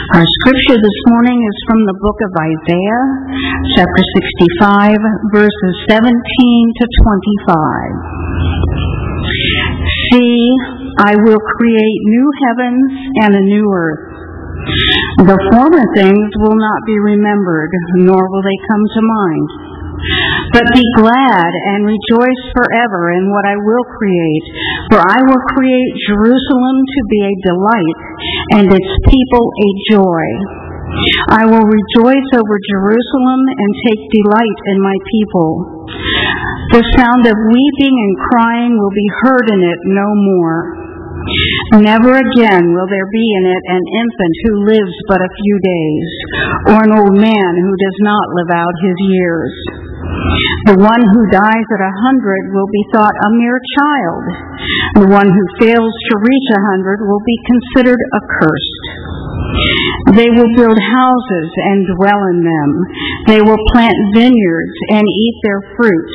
Our scripture this morning is from the book of Isaiah, chapter 65, verses 17 to 25. See, I will create new heavens and a new earth. The former things will not be remembered, nor will they come to mind. But be glad and rejoice forever in what I will create, for I will create Jerusalem to be a delight and its people a joy. I will rejoice over Jerusalem and take delight in my people. The sound of weeping and crying will be heard in it no more. Never again will there be in it an infant who lives but a few days, or an old man who does not live out his years. The one who dies at 100 will be thought a mere child. The one who fails to reach 100 will be considered accursed. They will build houses and dwell in them. They will plant vineyards and eat their fruit.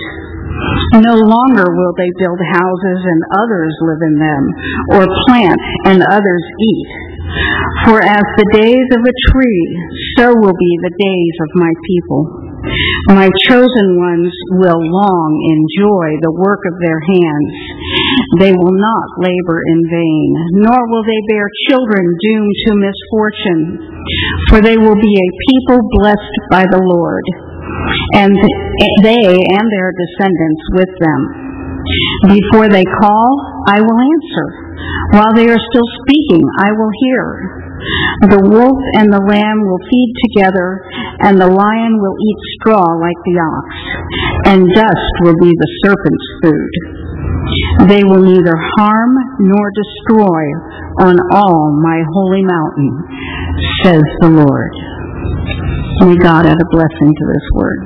No longer will they build houses and others live in them, or plant and others eat. For as the days of a tree, so will be the days of my people. My chosen ones will long enjoy the work of their hands. They will not labor in vain, nor will they bear children doomed to misfortune. For they will be a people blessed by the Lord, and they and their descendants with them. Before they call, I will answer. While they are still speaking, I will hear. The wolf and the lamb will feed together, and the lion will eat straw like the ox, and dust will be the serpent's food. They will neither harm nor destroy on all my holy mountain, says the Lord. May God add a blessing to this word.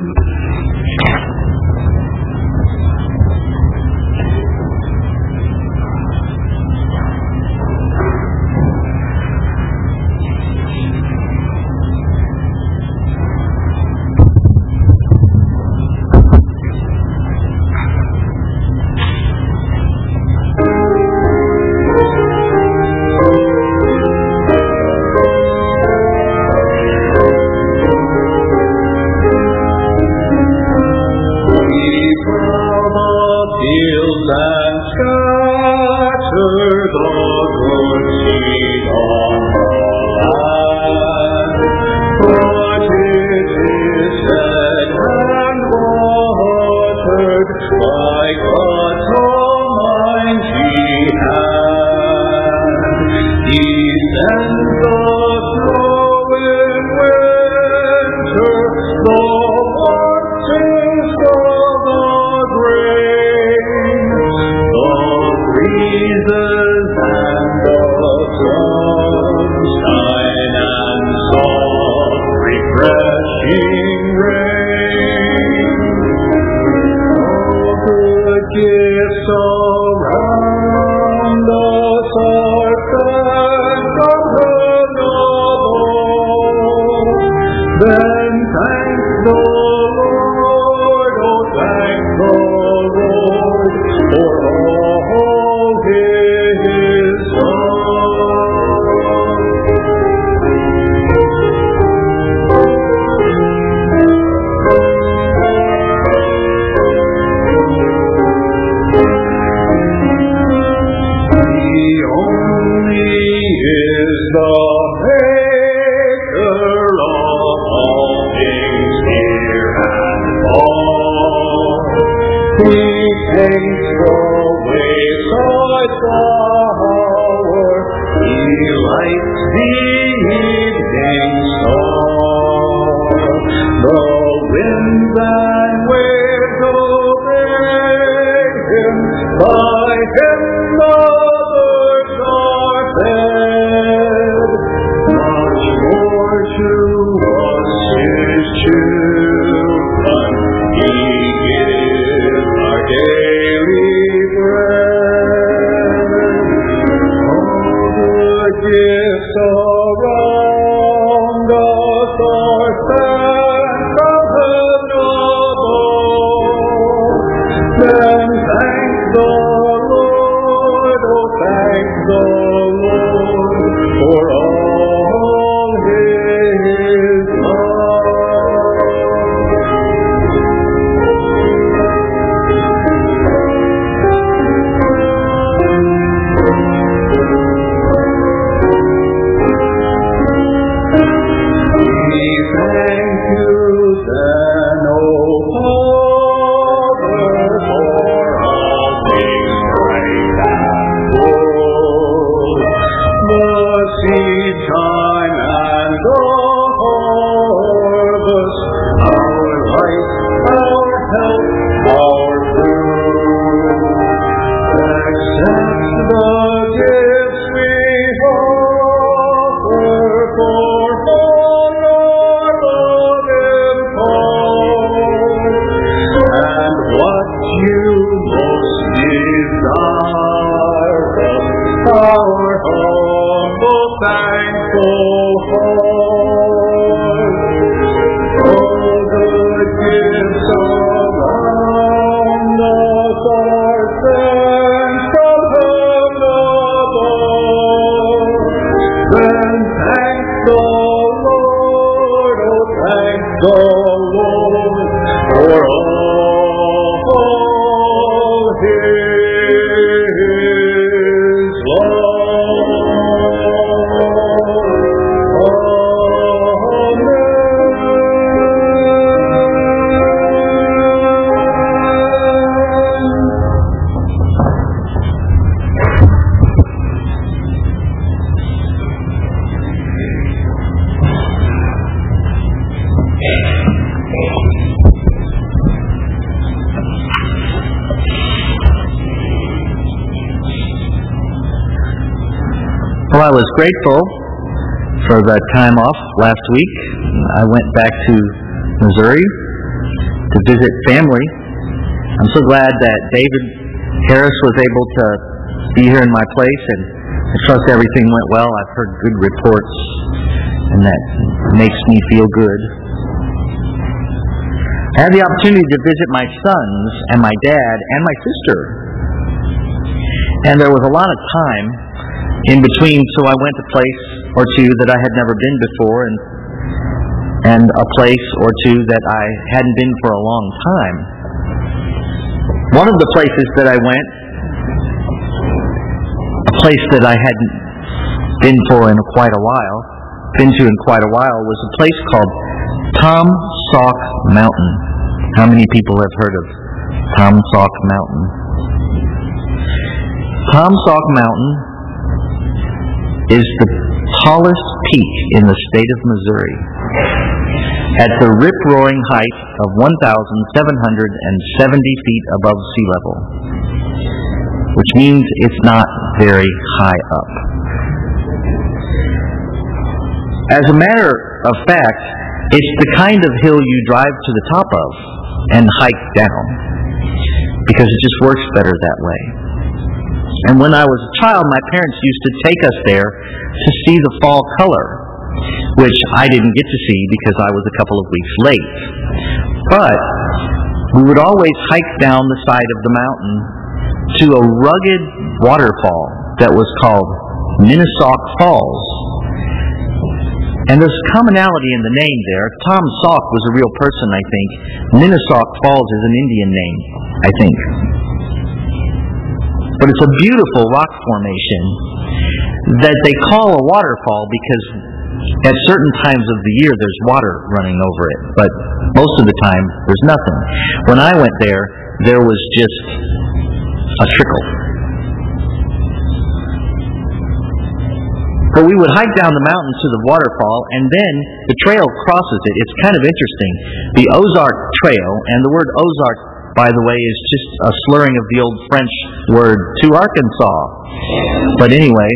So Well, I was grateful for that time off last week. I went back to Missouri to visit family. I'm so glad that David Harris was able to be here in my place, and I trust everything went well. I've heard good reports, and that makes me feel good. I had the opportunity to visit my sons and my dad and my sister, and there was a lot of time in between, so I went a place or two that I had never been before, and a place or two that I hadn't been for a long time. One of the places that I went, a place that I hadn't been to in quite a while, was a place called Tom Sauk Mountain. How many people have heard of Tom Sauk Mountain? Tom Sauk Mountain is the tallest peak in the state of Missouri, at the rip-roaring height of 1,770 feet above sea level, which means it's not very high up. As a matter of fact, it's the kind of hill you drive to the top of and hike down, because it just works better that way. And when I was a child, my parents used to take us there to see the fall color, which I didn't get to see because I was a couple of weeks late. But we would always hike down the side of the mountain to a rugged waterfall that was called Minnesauk Falls. And there's commonality in the name there. Tom Sauk was a real person, I think. Minnesauk Falls is an Indian name, I think. But it's a beautiful rock formation that they call a waterfall because at certain times of the year there's water running over it, but most of the time there's nothing. When I went there, there was just a trickle. But we would hike down the mountain to the waterfall, and then the trail crosses it. It's kind of interesting. The Ozark Trail, and the word Ozark, by the way, is just a slurring of the old French word to Arkansas. But anyway,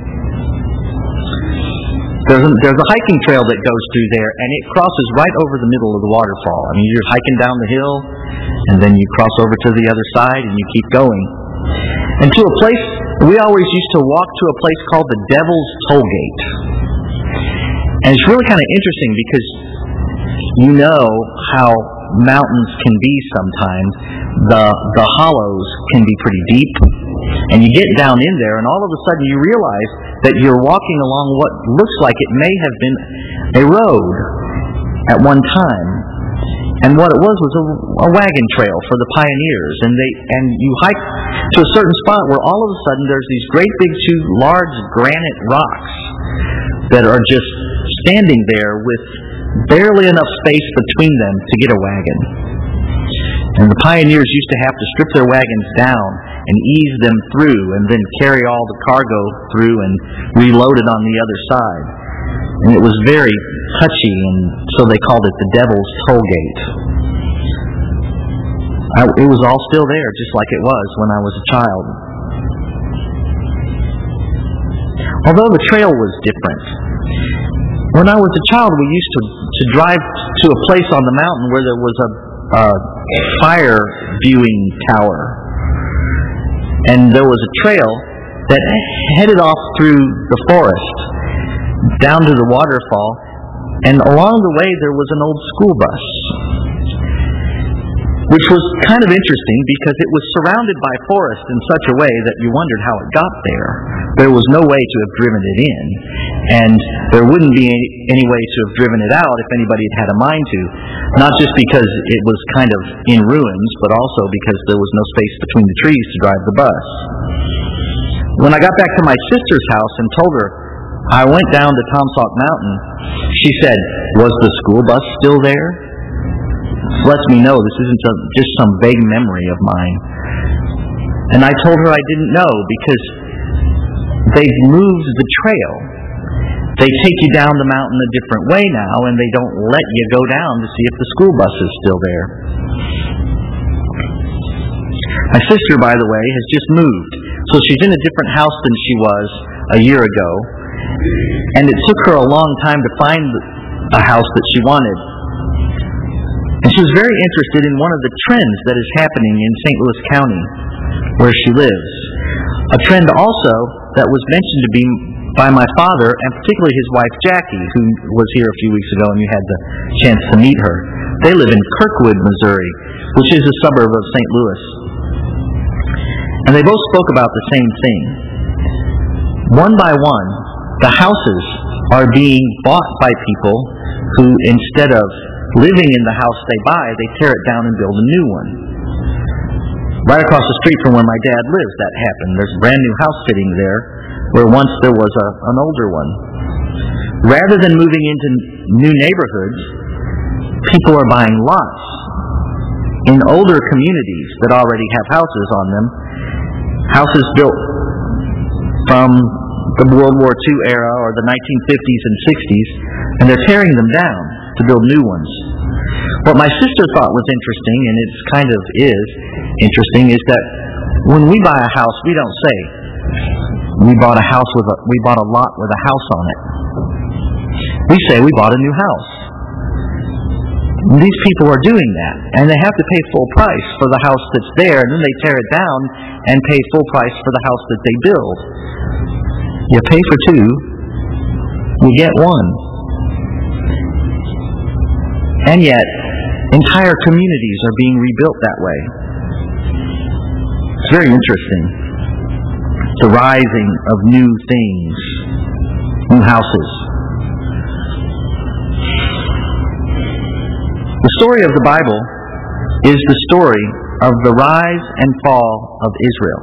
there's a hiking trail that goes through there, and it crosses right over the middle of the waterfall. I mean, you're hiking down the hill, and then you cross over to the other side, and you keep going. And to a place, we always used to walk to a place called the Devil's Tollgate. And it's really kind of interesting because you know how mountains can be sometimes. The hollows can be pretty deep, and you get down in there, and all of a sudden you realize that you're walking along what looks like it may have been a road at one time, and what it was a wagon trail for the pioneers, and you hike to a certain spot where all of a sudden there's these great big two large granite rocks that are just standing there with barely enough space between them to get a wagon. And the pioneers used to have to strip their wagons down and ease them through and then carry all the cargo through and reload it on the other side. And it was very touchy, and so they called it the Devil's Tollgate. It was all still there, just like it was when I was a child. Although the trail was different. When I was a child, we used to drive to a place on the mountain where there was a fire viewing tower. And there was a trail that headed off through the forest down to the waterfall, and along the way there was an old school bus, which was kind of interesting because it was surrounded by forest in such a way that you wondered how it got there. There was no way to have driven it in, and there wouldn't be any way to have driven it out if anybody had had a mind to, not just because it was kind of in ruins, but also because there was no space between the trees to drive the bus. When I got back to my sister's house and told her I went down to Tomsock Mountain, she said, "Was the school bus still there?" This lets me know this isn't just some vague memory of mine. And I told her I didn't know because they've moved the trail. They take you down the mountain a different way now, and they don't let you go down to see if the school bus is still there. My sister, by the way, has just moved, so she's in a different house than she was a year ago, and it took her a long time to find a house that she wanted. And she was very interested in one of the trends that is happening in St. Louis County, where she lives. A trend also that was mentioned to be by my father, and particularly his wife Jackie, who was here a few weeks ago and you had the chance to meet her. They live in Kirkwood, Missouri, which is a suburb of St. Louis. And they both spoke about the same thing. One by one, the houses are being bought by people who, instead of living in the house they buy, they tear it down and build a new one. Right across the street from where my dad lives, that happened. There's a brand new house sitting there, where once there was an older one. Rather than moving into new neighborhoods, people are buying lots in older communities that already have houses on them, houses built from the World War II era or the 1950s and 60s, and they're tearing them down to build new ones. What my sister thought was interesting, and it kind of is interesting, is that when we buy a house, we don't say, we bought a lot with a house on it. We say we bought a new house. And these people are doing that, and they have to pay full price for the house that's there, and then they tear it down and pay full price for the house that they build. You pay for two, you get one. And yet, entire communities are being rebuilt that way. It's very interesting. The rising of new things, new houses. The story of the Bible is the story of the rise and fall of Israel.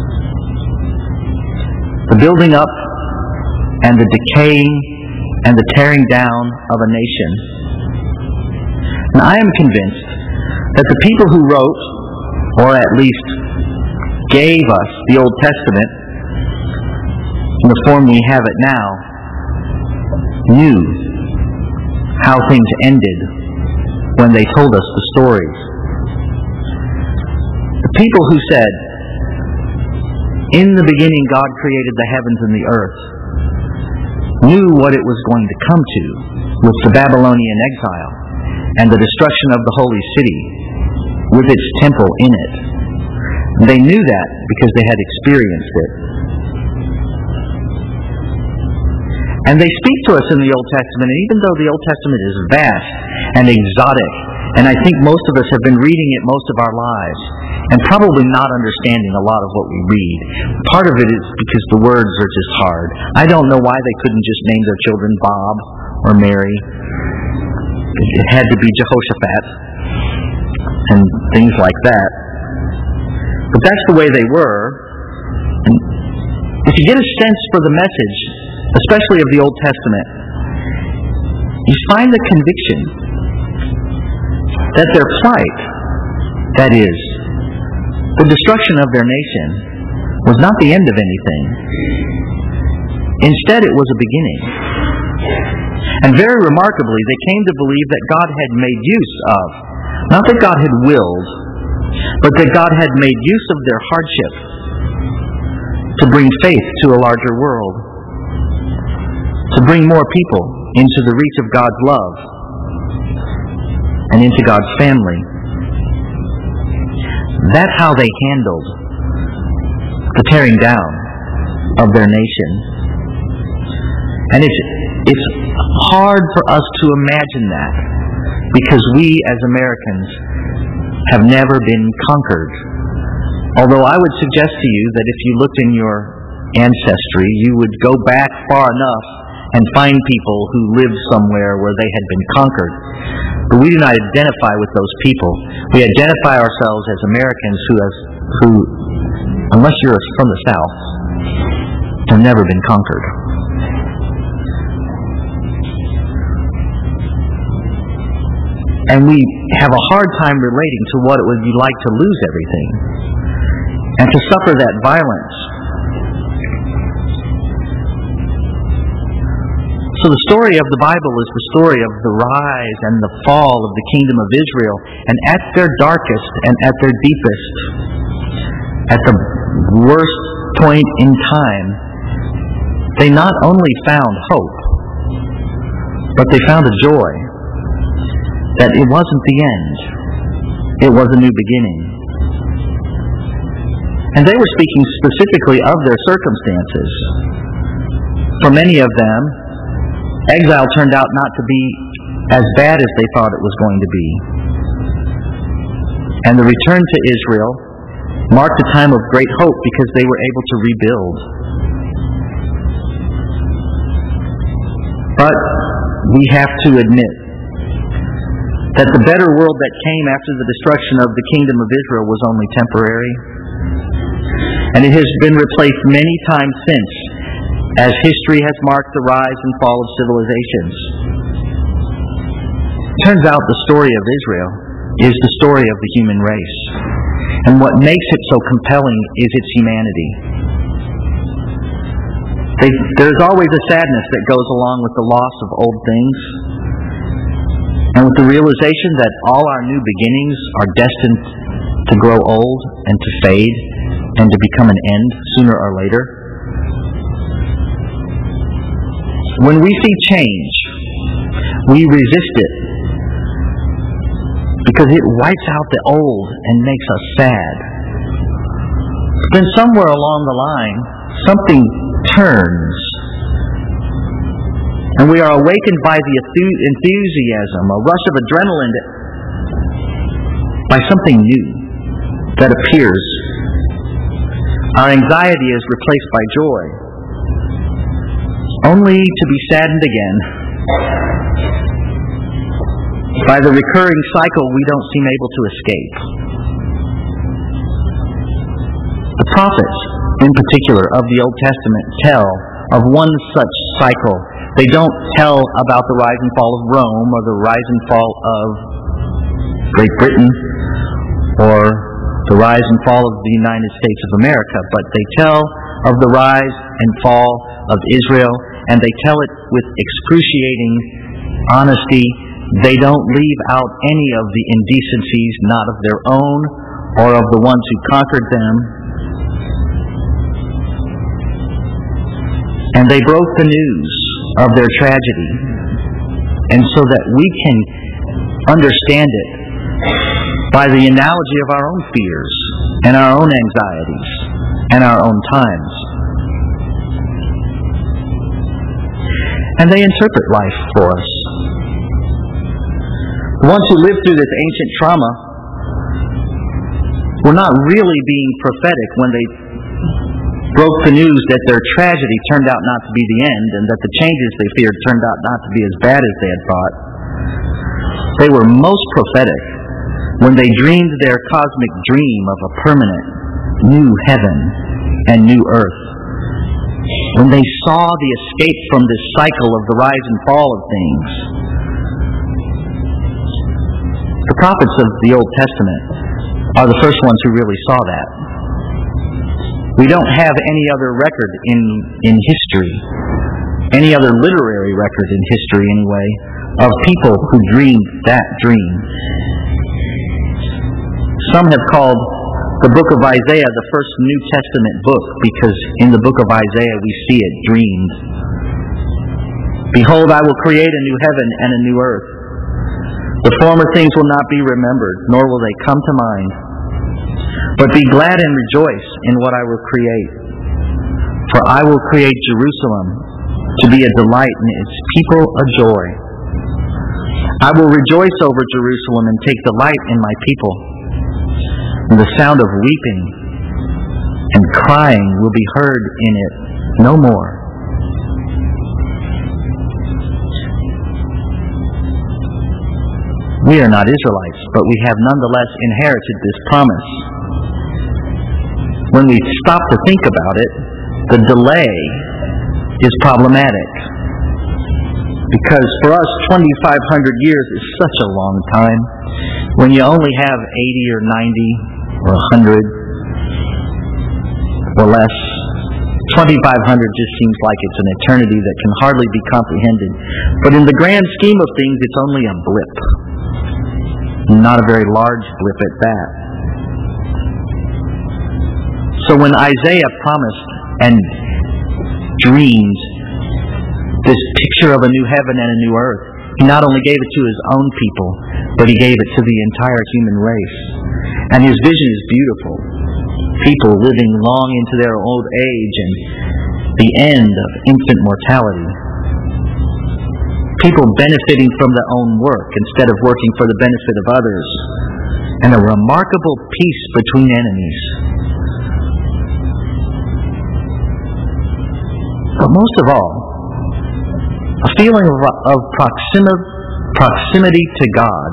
The building up and the decaying and the tearing down of a nation. And I am convinced that the people who wrote, or at least gave us the Old Testament in the form we have it now, knew how things ended when they told us the stories. The people who said, "In the beginning God created the heavens and the earth," knew what it was going to come to with the Babylonian exile and the destruction of the holy city with its temple in it. And they knew that because they had experienced it. And they speak to us in the Old Testament, and even though the Old Testament is vast and exotic, and I think most of us have been reading it most of our lives, and probably not understanding a lot of what we read. Part of it is because the words are just hard. I don't know why they couldn't just name their children Bob or Mary. It had to be Jehoshaphat and things like that. But that's the way they were. And if you get a sense for the message, especially of the Old Testament, you find the conviction that their plight, that is, the destruction of their nation, was not the end of anything. Instead, it was a beginning. And very remarkably, they came to believe that God had made use of, not that God had willed, but that God had made use of their hardship to bring faith to a larger world, to bring more people into the reach of God's love and into God's family. That's how they handled the tearing down of their nation. And It's hard for us to imagine that because we as Americans have never been conquered. Although I would suggest to you that if you looked in your ancestry, you would go back far enough and find people who lived somewhere where they had been conquered. But we do not identify with those people. We identify ourselves as Americans who, unless you're from the South, have never been conquered. And we have a hard time relating to what it would be like to lose everything and to suffer that violence. So the story of the Bible is the story of the rise and the fall of the kingdom of Israel. And at their darkest and at their deepest, at the worst point in time, they not only found hope, but they found a joy that it wasn't the end. It was a new beginning. And they were speaking specifically of their circumstances. For many of them, exile turned out not to be as bad as they thought it was going to be. And the return to Israel marked a time of great hope because they were able to rebuild. But we have to admit that the better world that came after the destruction of the kingdom of Israel was only temporary. And it has been replaced many times since, as history has marked the rise and fall of civilizations. It turns out the story of Israel is the story of the human race. And what makes it so compelling is its humanity. There's always a sadness that goes along with the loss of old things, and with the realization that all our new beginnings are destined to grow old and to fade and to become an end sooner or later. When we see change, we resist it because it wipes out the old and makes us sad. Then somewhere along the line, something turns, and we are awakened by the enthusiasm, a rush of adrenaline, by something new that appears. Our anxiety is replaced by joy, only to be saddened again by the recurring cycle we don't seem able to escape. The prophets, in particular, of the Old Testament tell of one such cycle. They don't tell about the rise and fall of Rome or the rise and fall of Great Britain or the rise and fall of the United States of America, but they tell of the rise and fall of Israel, and they tell it with excruciating honesty. They don't leave out any of the indecencies, not of their own or of the ones who conquered them. And they broke the news of their tragedy, and so that we can understand it by the analogy of our own fears and our own anxieties and our own times. And they interpret life for us. The ones who lived through this ancient trauma were not really being prophetic when they broke the news that their tragedy turned out not to be the end and that the changes they feared turned out not to be as bad as they had thought. They were most prophetic when they dreamed their cosmic dream of a permanent new heaven and new earth. When they saw the escape from this cycle of the rise and fall of things. The prophets of the Old Testament are the first ones who really saw that. We don't have any other record in history, any other literary record in history anyway, of people who dreamed that dream. Some have called the book of Isaiah the first New Testament book because in the book of Isaiah we see it dreamed. Behold, I will create a new heaven and a new earth. The former things will not be remembered, nor will they come to mind. But be glad and rejoice in what I will create. For I will create Jerusalem to be a delight and its people a joy. I will rejoice over Jerusalem and take delight in my people. And the sound of weeping and crying will be heard in it no more. We are not Israelites, but we have nonetheless inherited this promise. When we stop to think about it, the delay is problematic. Because for us, 2,500 years is such a long time. When you only have 80 or 90 or 100 or less, 2,500 just seems like it's an eternity that can hardly be comprehended. But in the grand scheme of things, it's only a blip. Not a very large blip at that. So when Isaiah promised and dreamed this picture of a new heaven and a new earth, he not only gave it to his own people, but he gave it to the entire human race. And his vision is beautiful. People living long into their old age and the end of infant mortality. People benefiting from their own work instead of working for the benefit of others. And a remarkable peace between enemies. But most of all, a feeling of proximity to God.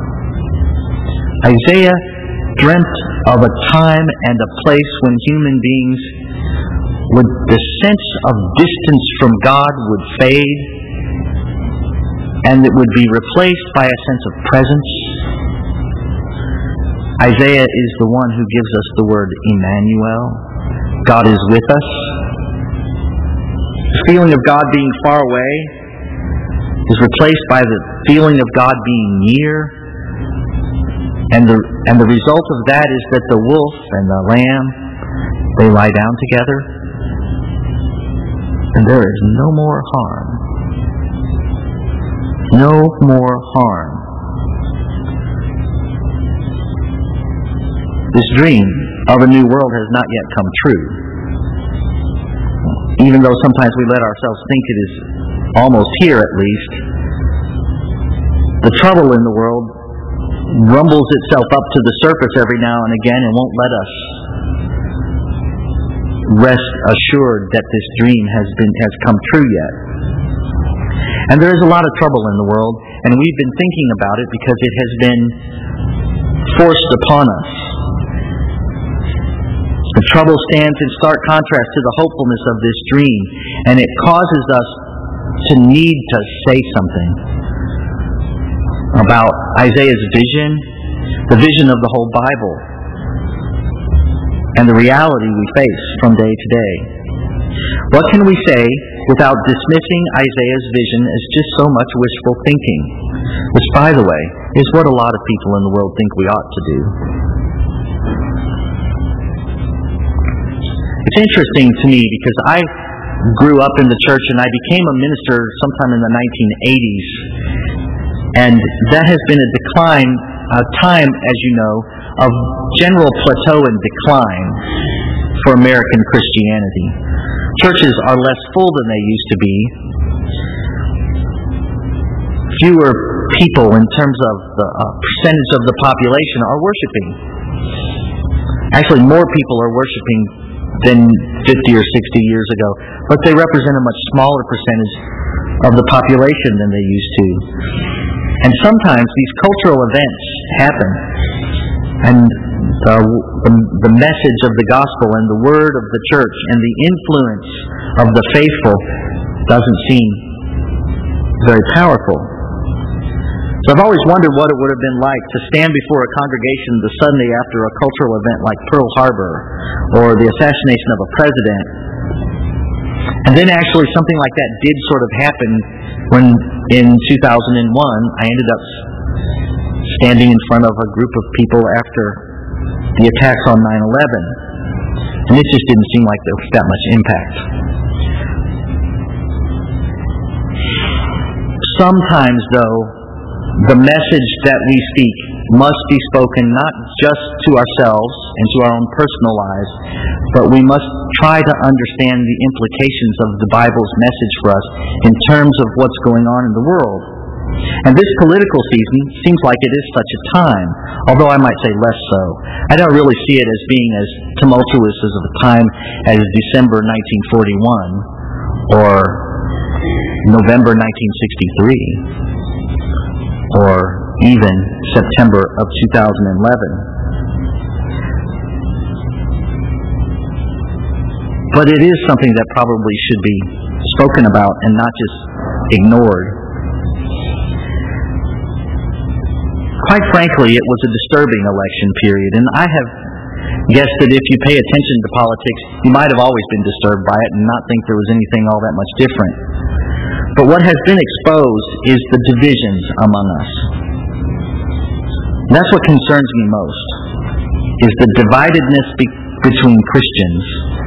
Isaiah dreamt of a time and a place when human beings the sense of distance from God would fade, and it would be replaced by a sense of presence. Isaiah is the one who gives us the word Emmanuel. God is with us. The feeling of God being far away is replaced by the feeling of God being near. And the result of that is that the wolf and the lamb, they lie down together. And there is no more harm. No more harm. This dream of a new world has not yet come true. Even though sometimes we let ourselves think it is almost here at least, the trouble in the world rumbles itself up to the surface every now and again and won't let us rest assured that this dream has come true yet. And there is a lot of trouble in the world, and we've been thinking about it because it has been forced upon us. The trouble stands in stark contrast to the hopefulness of this dream, and it causes us to need to say something about Isaiah's vision, the vision of the whole Bible, and the reality we face from day to day. What can we say without dismissing Isaiah's vision as just so much wishful thinking? Which, by the way, is what a lot of people in the world think we ought to do. It's interesting to me because I grew up in the church and I became a minister sometime in the 1980s. And that has been a time, as you know, of general plateau and decline for American Christianity. Churches are less full than they used to be. Fewer people in terms of the percentage of the population are worshiping. Actually, more people are worshiping than 50 or 60 years ago, but they represent a much smaller percentage of the population than they used to. And sometimes these cultural events happen, and the message of the gospel and the word of the church and the influence of the faithful doesn't seem very powerful. So I've always wondered what it would have been like to stand before a congregation the Sunday after a cultural event like Pearl Harbor or the assassination of a president. And then actually something like that did sort of happen when in 2001 I ended up standing in front of a group of people after the attacks on 9/11. And it just didn't seem like there was that much impact. Sometimes, though, the message that we speak must be spoken not just to ourselves and to our own personal lives, but we must try to understand the implications of the Bible's message for us in terms of what's going on in the world. And this political season seems like it is such a time, although I might say less so. I don't really see it as being as tumultuous as of a time as December 1941 or November 1963 or even September of 2011. But it is something that probably should be spoken about and not just ignored. Quite frankly, it was a disturbing election period, and I have guessed that if you pay attention to politics, you might have always been disturbed by it and not think there was anything all that much different. But what has been exposed is the divisions among us. That's what concerns me most, is the dividedness between Christians.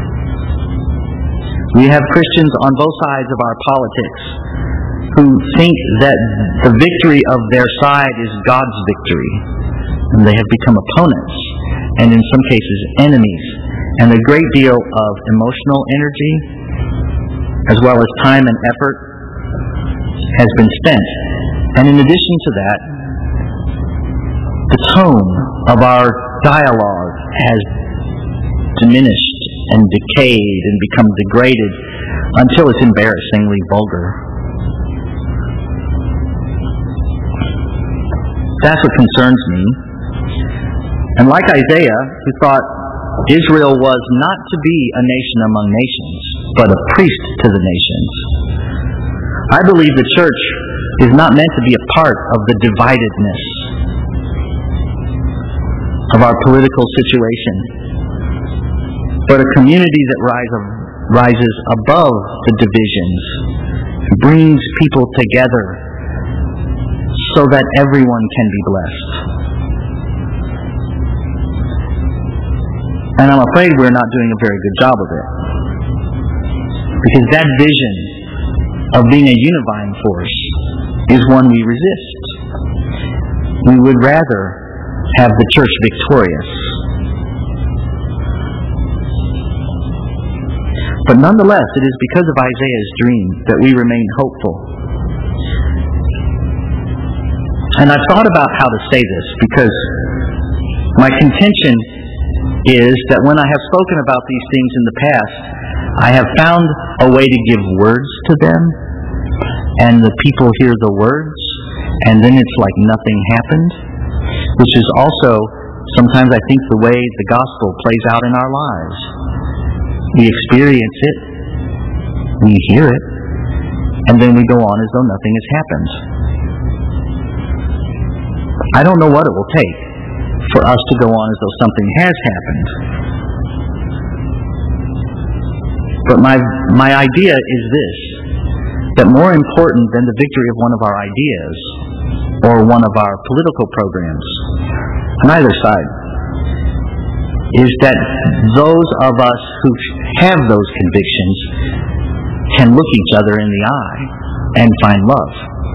We have Christians on both sides of our politics who think that the victory of their side is God's victory, and they have become opponents, and in some cases enemies, and a great deal of emotional energy, as well as time and effort, has been spent. And in addition to that, the tone of our dialogue has diminished and decayed and become degraded until it's embarrassingly vulgar. That's what concerns me. And like Isaiah, who thought Israel was not to be a nation among nations, but a priest to the nations, I believe the church is not meant to be a part of the dividedness of our political situation, but a community that rises above the divisions, brings people together so that everyone can be blessed. And I'm afraid we're not doing a very good job of it, because that vision of being a unifying force is one we resist. We would rather have the church victorious. But nonetheless, it is because of Isaiah's dream that we remain hopeful. And I've thought about how to say this, because my contention is that when I have spoken about these things in the past, I have found a way to give words to them, and the people hear the words, and then it's like nothing happened, which is also sometimes I think the way the gospel plays out in our lives. We experience it, we hear it, and then we go on as though nothing has happened. I don't know what it will take for us to go on as though something has happened. But my idea is this, that more important than the victory of one of our ideas or one of our political programs on either side is that those of us who have those convictions can look each other in the eye and find love.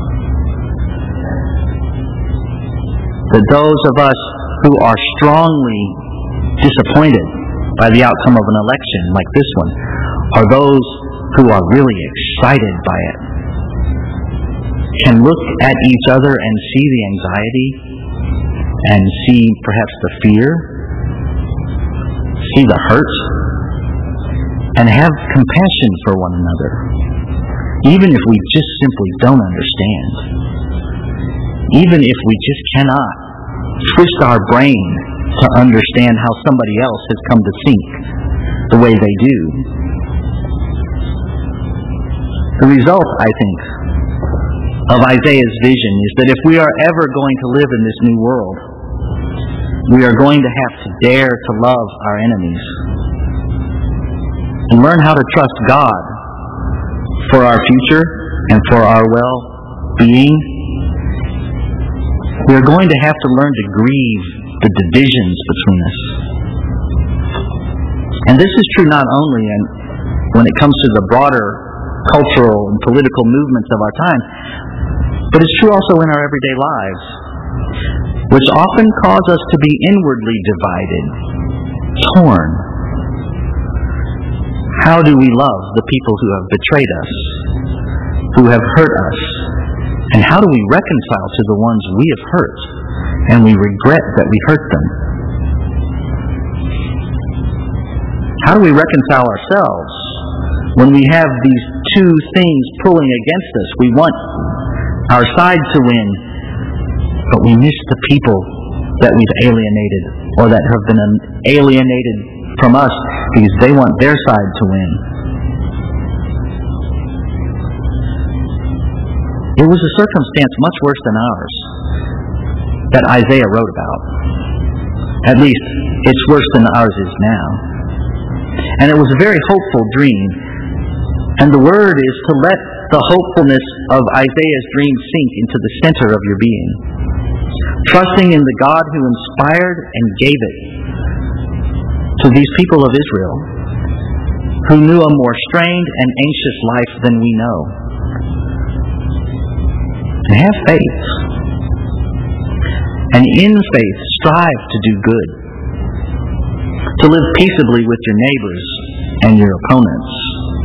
That those of us who are strongly disappointed by the outcome of an election like this one are those who are really excited by it, can look at each other and see the anxiety and see perhaps the fear, see the hurt, and have compassion for one another, even if we just simply don't understand, even if we just cannot twist our brain to understand how somebody else has come to think the way they do. The result, I think, of Isaiah's vision is that if we are ever going to live in this new world, we are going to have to dare to love our enemies and learn how to trust God for our future and for our well-being. We are going to have to learn to grieve the divisions between us. And this is true not only when it comes to the broader cultural and political movements of our time, but it's true also in our everyday lives. which often cause us to be inwardly divided, torn. How do we love the people who have betrayed us, who have hurt us? And how do we reconcile to the ones we have hurt and we regret that we hurt them? How do we reconcile ourselves when we have these two things pulling against us? We want our side to win, but we miss the people that we've alienated or that have been alienated from us because they want their side to win. It was a circumstance much worse than ours that Isaiah wrote about. At least, it's worse than ours is now. And it was a very hopeful dream. And the word is to let the hopefulness of Isaiah's dream sink into the center of your being. Trusting in the God who inspired and gave it to these people of Israel, who knew a more strained and anxious life than we know. And have faith. And in faith, strive to do good. To live peaceably with your neighbors and your opponents.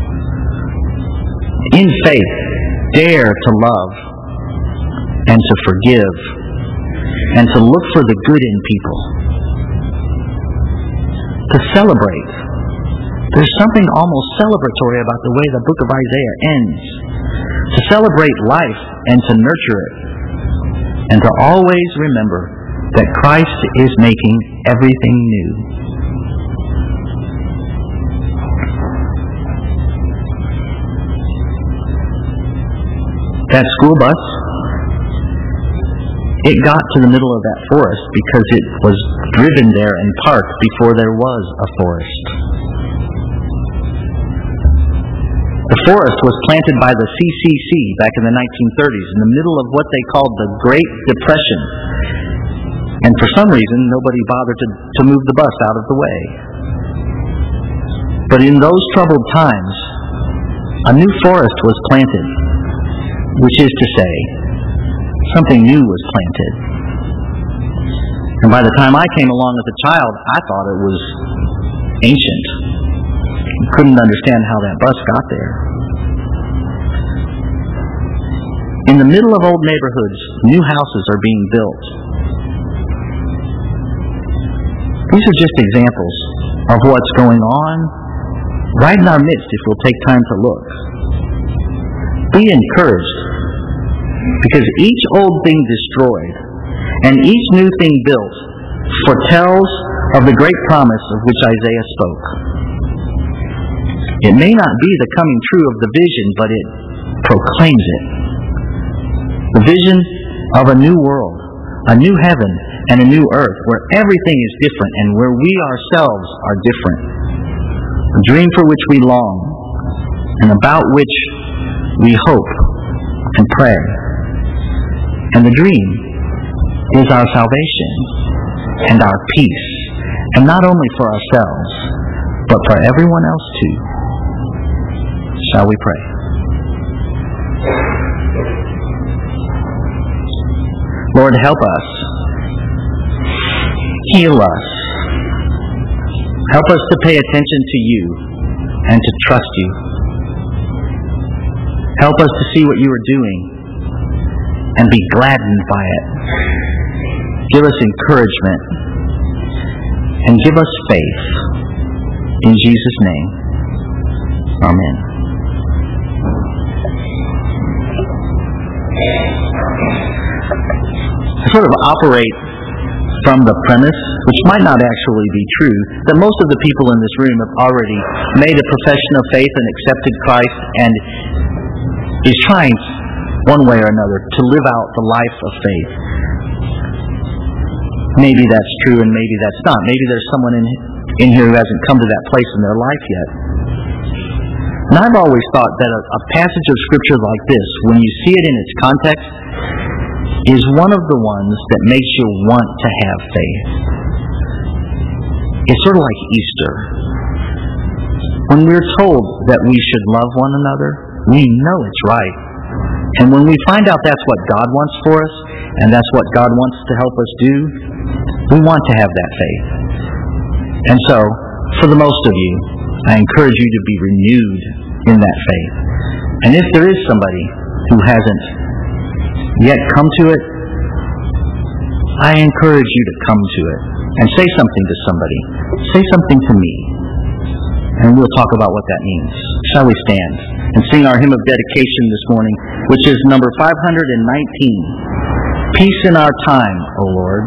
In faith, dare to love and to forgive and to look for the good in people. To celebrate. There's something almost celebratory about the way the book of Isaiah ends. To celebrate life and to nurture it. And to always remember that Christ is making everything new. That school bus, it got to the middle of that forest because it was driven there and parked before there was a forest. The forest was planted by the CCC back in the 1930s in the middle of what they called the Great Depression. And for some reason, nobody bothered to move the bus out of the way. But in those troubled times, a new forest was planted, which is to say, something new was planted. And by the time I came along as a child, I thought it was ancient. Couldn't understand how that bus got there. In the middle of old neighborhoods, new houses are being built. These are just examples of what's going on right in our midst if we'll take time to look. Be encouraged, because each old thing destroyed and each new thing built foretells of the great promise of which Isaiah spoke. It may not be the coming true of the vision, but it proclaims it. The vision of a new world, a new heaven, and a new earth where everything is different and where we ourselves are different. A dream for which we long and about which we hope and pray. And the dream is our salvation and our peace, and not only for ourselves, but for everyone else too. Shall we pray? Lord, help us. Heal us. Help us to pay attention to you and to trust you. Help us to see what you are doing and be gladdened by it. Give us encouragement and give us faith. In Jesus' name, amen. I sort of operate from the premise, which might not actually be true, that most of the people in this room have already made a profession of faith and accepted Christ and is trying one way or another to live out the life of faith. Maybe that's true and maybe that's not. Maybe there's someone in here who hasn't come to that place in their life yet. And I've always thought that a passage of Scripture like this, when you see it in its context, is one of the ones that makes you want to have faith. It's sort of like Easter. When we're told that we should love one another, we know it's right. And when we find out that's what God wants for us, and that's what God wants to help us do, we want to have that faith. And so, for the most of you, I encourage you to be renewed in that faith. And if there is somebody who hasn't yet come to it, I encourage you to come to it and say something to somebody. Say something to me. And we'll talk about what that means. Shall we stand and sing our hymn of dedication this morning, which is number 519. Peace in our time, O Lord.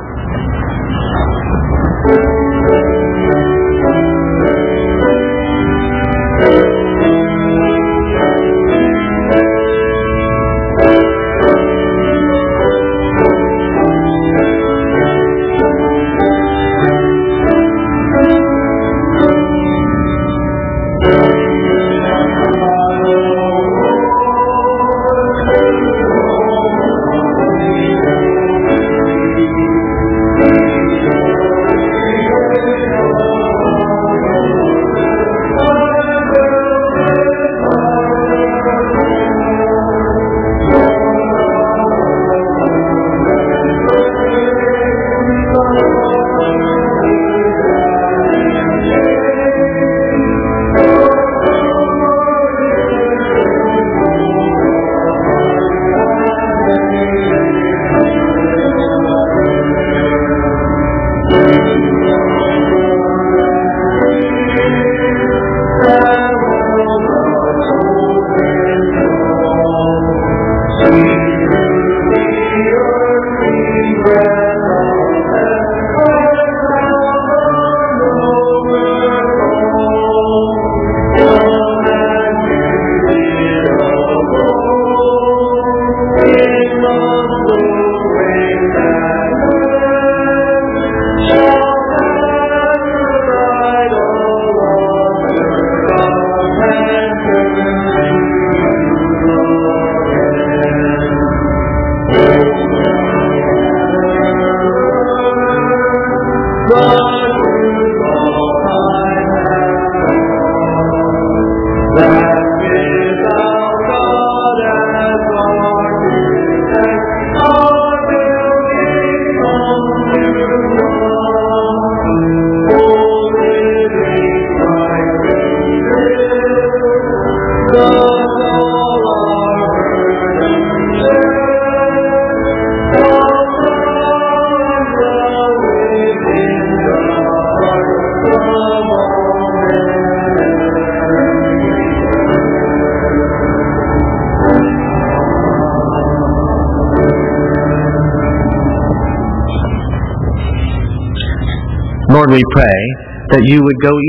Lord, we pray that you would go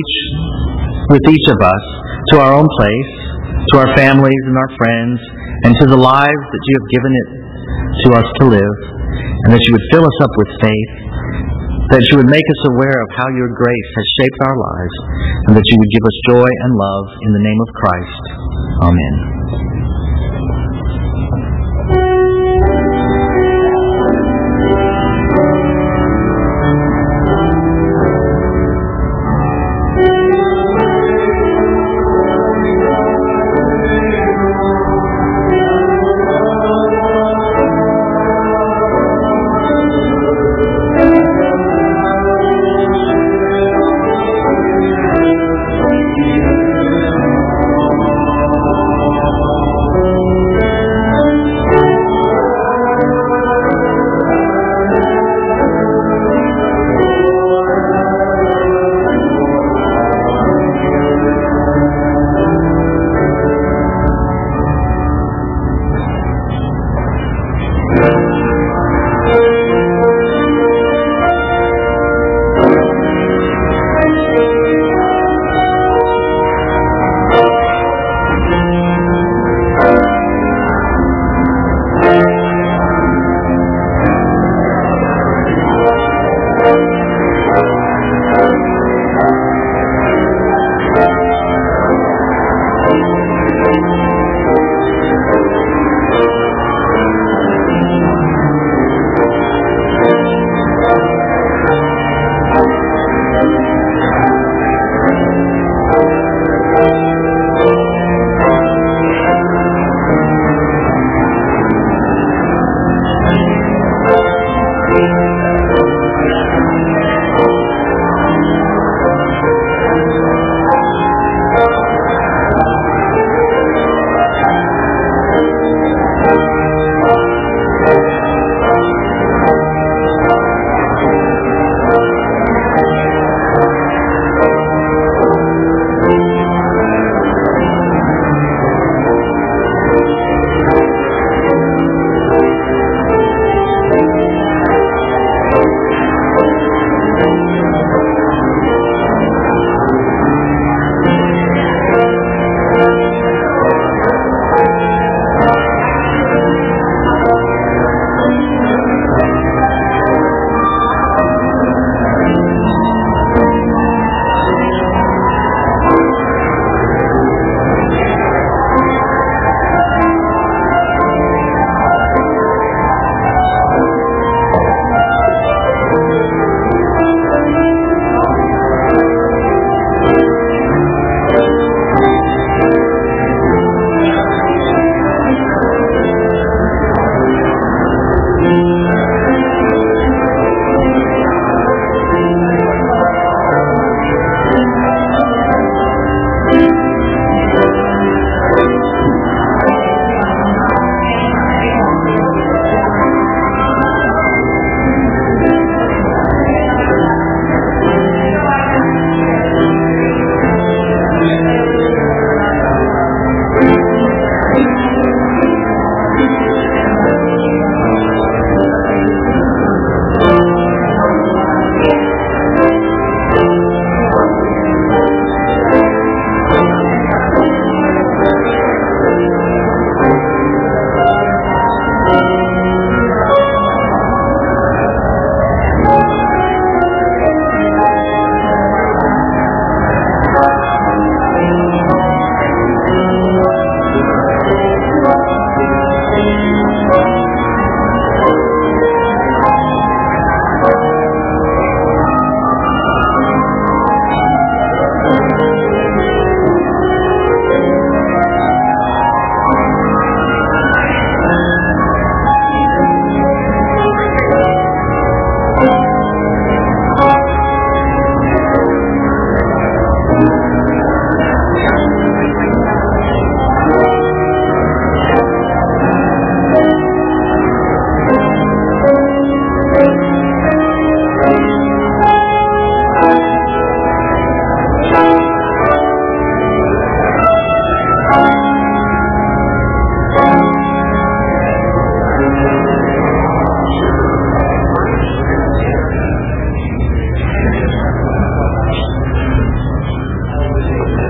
with each of us to our own place, to our families and our friends, and to the lives that you have given it to us to live, and that you would fill us up with faith, that you would make us aware of how your grace has shaped our lives, and that you would give us joy and love in the name of Christ. Amen.